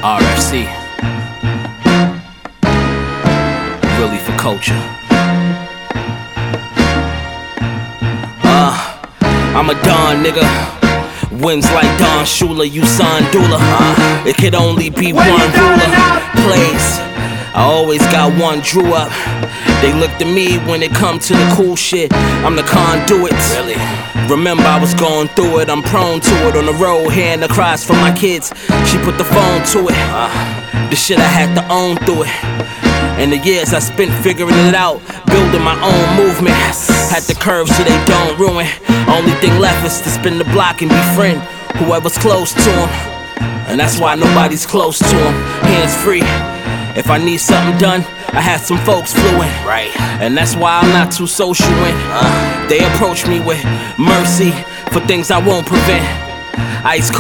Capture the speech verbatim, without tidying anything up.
R F C, really for culture. Uh, I'm a Don nigga. Wins like Don Shula, Usain Dula. Uh, it could only be one ruler. Plays, I always got one drew up. They looked at me when it come to the cool shit. I'm the conduit. Really? Remember I was going through it. I'm prone to it on the road, hearing the cries from my kids. She put the phone to it. Uh, the shit I had to own through it. And the years I spent figuring it out, building my own movement. Had the curve so they don't ruin. Only thing left is to spin the block and befriend whoever's close to him. And that's why nobody's close to him. Hands free. If I need something done, I had some folks fluent. Right. And that's why I'm not too social in. Uh, they approach me with mercy for things I won't prevent. Ice